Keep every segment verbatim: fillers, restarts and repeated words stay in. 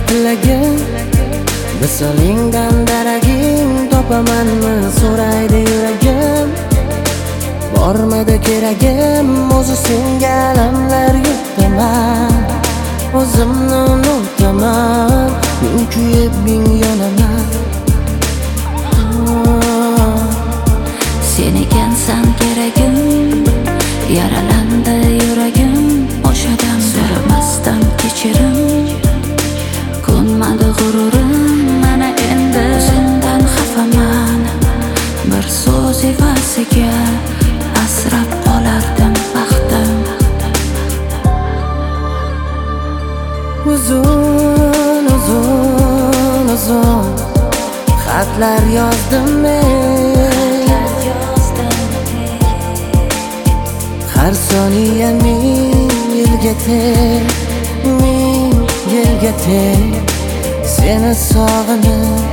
tilagim, visolingdan daraging topamanmi so'raydi yuragim. Bormadi keragim, o'zi senga alamlar yutaman, o'zimni unutaman, men kuyib ming yonaman. Sen ekansan keragim, yaralandi yuragim. O'sha dam so'ramasdan kechirim, ko'nmadi g'ururim. Mana endi sendan xafaman, bir so'z evasiga asrab qolardim baxtim. Uzun uzun uzun xatlar yozdim men, har soniya ming yilga teng, ming yilga teng seni sog'inib.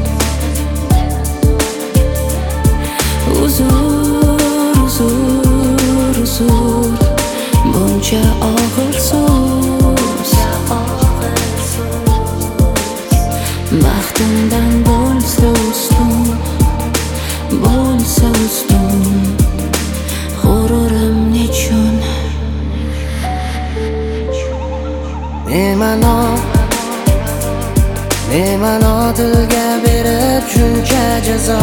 Uzur uzur uzur buncha og'ir so'z, baxtimdan bo'lsa ustun, bo'lsa ustun, g'ururim nechun. Nemano, nemano dilga berib shuncha jazo.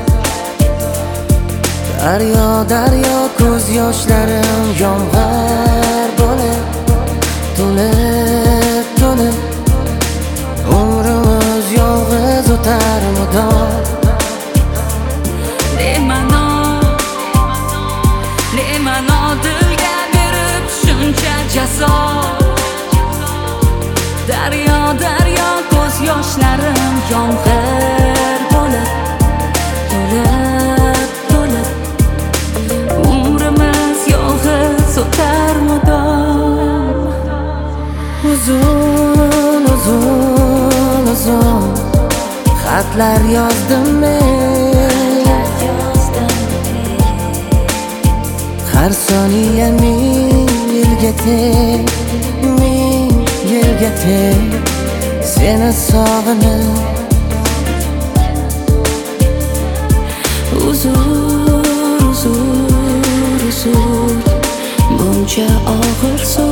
Daryo, daryo ko'z yoshlarim yomg'ir bo'lib, to'lib, to'lib, umrimiz yolg'iz o'tar mudom. Nemano, nemano dilga berib shuncha jazo. Daryo, daryo ko'z yoshlarim yomg'ir bo'lib, to'lib, to'lib, umrimiz yolg'iz o'tar mudom. Uzun uzun uzun xatlar yozdim men, har soniya ming yilga teng, ming yilga teng seni sog'inib. Uzur uzur uzur buncha og'ir so'z,